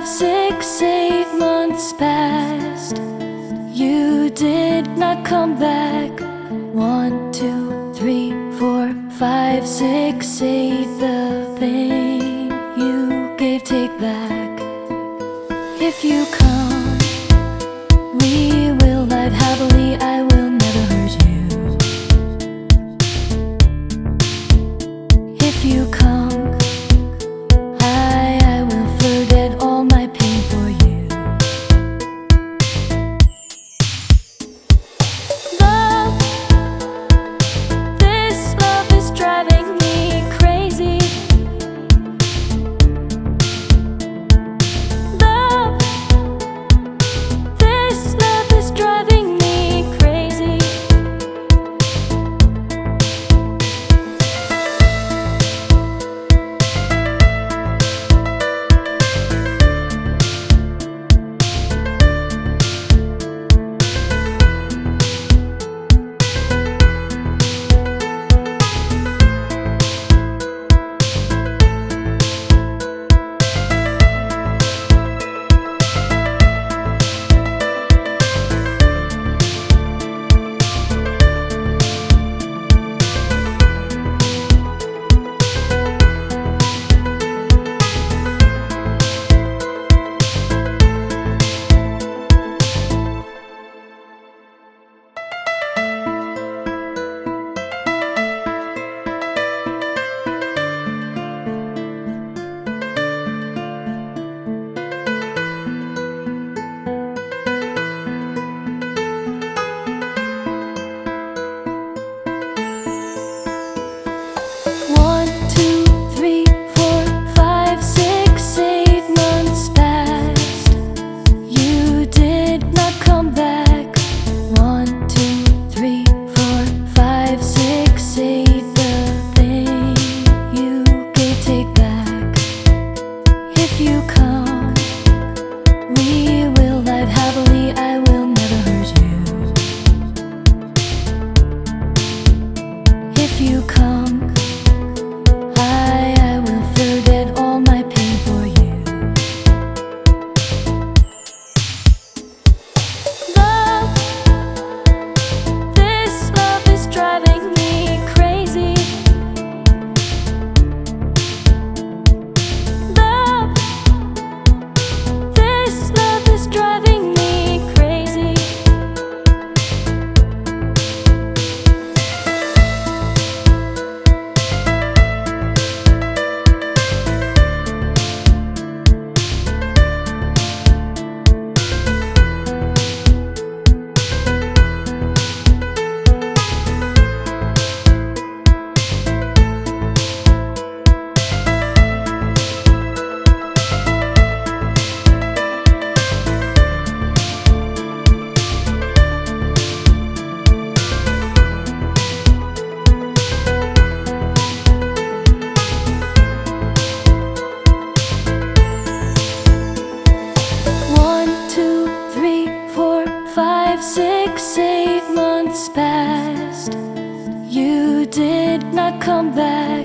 6, 8 months passed. You did not come back. 1, 2, 3, 4, 5, 6, 8. The pain you gave, take back. If you come, we will live happily. I will never hurt you. If you come, I will forget all my pain for you. Love, this love is driving me crazy. Love, this love is driving me crazy. Passed. You did not come back.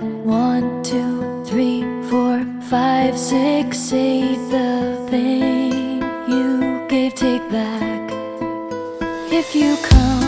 1, 2, 3, 4, 5, 6, 8. The pain you gave, take back. If you come,